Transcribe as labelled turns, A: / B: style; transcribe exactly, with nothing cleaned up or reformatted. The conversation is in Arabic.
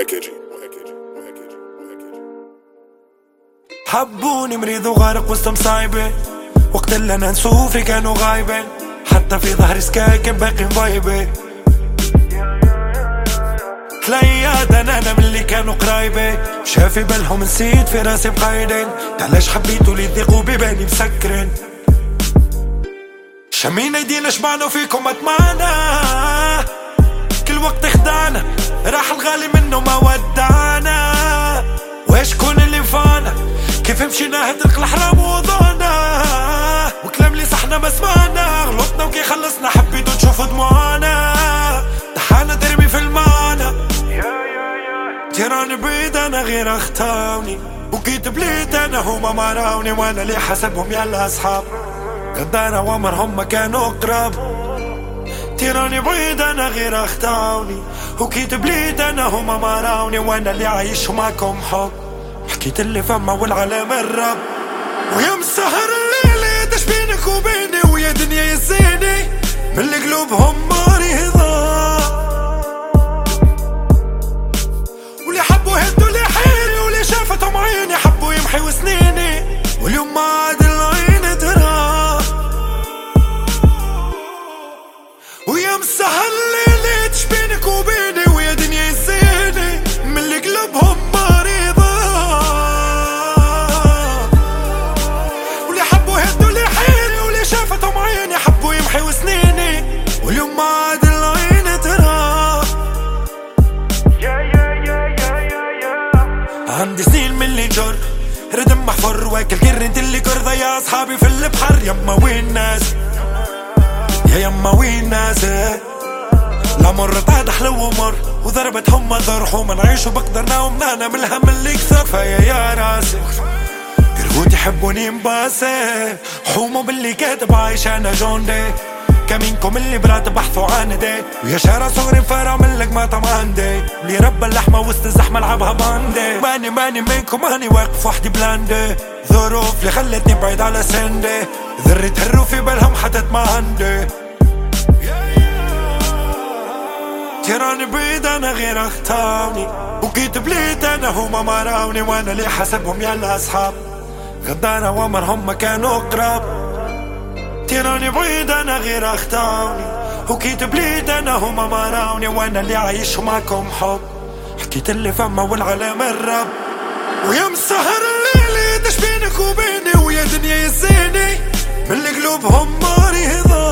A: وهكاجي
B: حبوني مريض وغارق وسط مصايبة، وقت اللي انا نسوفي كانوا غايبين، حتى في ظهري سكاي كان باقي مفايبة. تليات انا انا من اللي كانوا قرايبة، شافي بالهم نسيت في راسي مقايدين، تعلاش حبيتوا لي تضيقوا ببالي مسكرين. شمينا ايدينا شبعنا وفيكم اتمعنا، كل وقت خدعنا، راح الغالي منه ما ودعنا. واش كون اللي فانا كيف مشينا هدرق الحرام ووضعنا، وكلام اللي صحنا ما سمعنا، غلطنا وكي خلصنا حبيتوا تشوفوا دموعنا، تحانا ترمي في المعنى. جيراني بعيد انا غير اختاوني، وكيت بليت انا هما ما راوني، وانا اللي حسبهم يلا اصحاب، غدانا وامر هما كانوا قراب. تيراني بعيد انا غير اختاوني، وكيت بليت انا هما ما راوني، وانا اللي عايش معاكم حب، حكيت اللي فما والعالم الرب. ويا مسهر الليل داش بينك وبيني، ويا دنيا يزيني من القلوب هم مريضة، واللي حبوا هدوا لي حيري، واللي شافتهم عيني حبوا يمحيوا سنيني، واليوم ما عاد العين ترى. ويا مسهر الليل داش بينك وبيني، ويا دنيا يزيني من القلوب هم مريضة، واللي حبوا هدوا لي حيري، واللي شافتهم عيني حبوا يمحيوا سنيني، واليوم ما عاد العين ترى. عندي سنين من اللي جر ردم محفر، واكل قرنت اللي قرضة يا اصحابي في البحر. يما وين ناس يا يما وين ناس، لا مرت عاد حلو ومر، وضربتهم مضر وما نعيش وبقدر ناوم نانا من الهم اللي كثر. فيا يا راسي قرقوت يحبوني مباسي، حوموا باللي كاتب عايش انا جون دي، كمينكم اللي برات بحثوا عن دي، ويا شارع صغري مفارع من لك ما طم عندي، اللي رب اللحمة وسط الزحمة العبها باندي. ماني ماني منكم ماني واقف وحدي بلاندي، ظروف اللي خلتني بعيد على سندي، ذري تهروا في بالهم حتى ما عندي. جيراني بعيد انا غير اختاوني، وكيت بليت انا هما ما راوني، وانا اللي حسبهم يلا اصحاب، غدانا وامر هما كانوا قراب. تيراني بعيد انا غير اختاوني، وكيت بليت انا هما ما راوني، وانا اللي عايش معاكم حب، حكيت اللي فما والعالم الرب. ويا مسهر الليل داش بينك وبيني، ويا دنيا يزيني من القلوب هم مريضة،